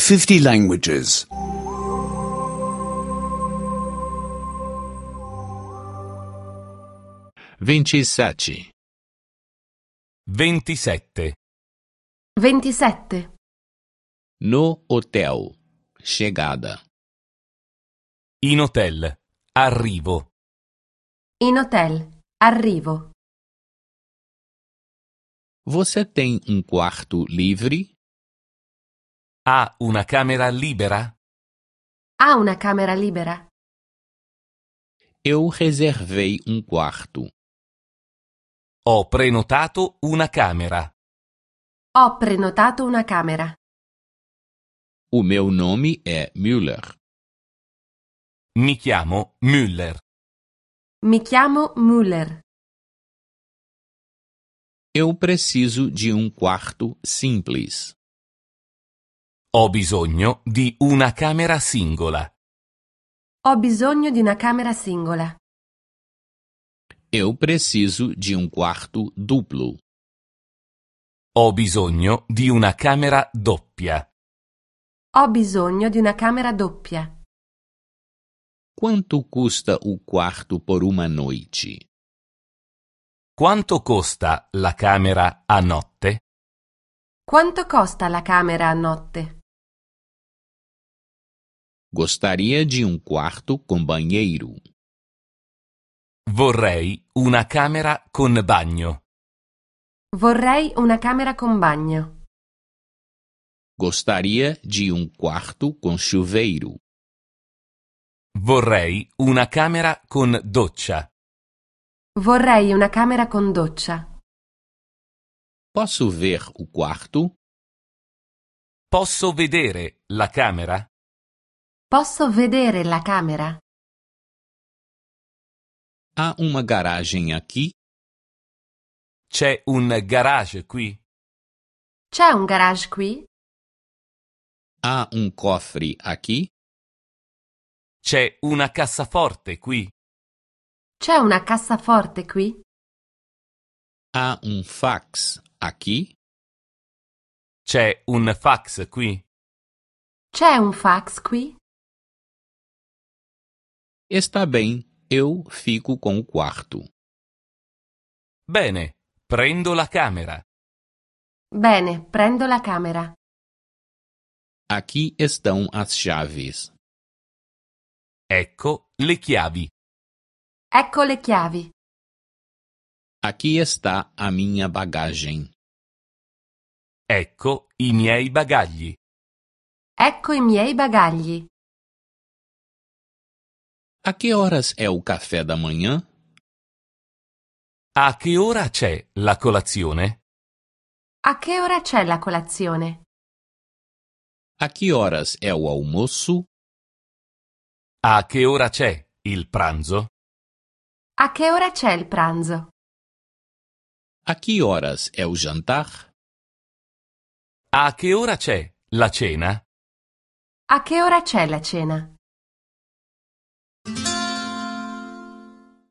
50 languages. 27. 27. 27. No hotel. Chegada. In hotel. Arrivo. In hotel. Arrivo. Você tem quarto livre? Ha una camera libera? Ha una camera libera? Eu reservei quarto. Ho prenotato una camera. Ho prenotato una camera. O meu nome é Müller. Mi chiamo Müller. Mi chiamo Müller. Eu preciso de quarto simples. Ho bisogno di una camera singola. Ho bisogno di una camera singola. Eu preciso de quarto duplo. Ho bisogno di una camera doppia. Ho bisogno di una camera doppia. Quanto custa o quarto por uma noite? Quanto costa la camera a notte? Quanto costa la camera a notte? Gostaria de quarto com banheiro. Vorrei una camera con bagno. Vorrei una camera con bagno. Gostaria de quarto com chuveiro. Vorrei una camera con doccia. Vorrei una camera con doccia. Posso ver o quarto? Posso vedere la camera? Posso vedere la camera? Há uma garagem aqui? C'è un garage qui? C'è un garage qui? Há cofre aqui? C'è una cassaforte qui? C'è una cassaforte qui? Há fax aqui? C'è un fax qui? C'è un fax qui? Está bem, eu fico com o quarto. Bene, prendo la camera. Bene, prendo la camera. Aqui estão as chaves. Ecco le chiavi. Ecco le chiavi. Aqui está a minha bagagem. Ecco i miei bagagli. Ecco i miei bagagli. A que horas é o café da manhã? A che ora c'è la colazione? A che ora c'è la colazione? A que horas é o almoço? A che ora c'è il pranzo? A che ora c'è il pranzo? A que horas é o jantar? A che ora c'è la cena? A che ora c'è la cena?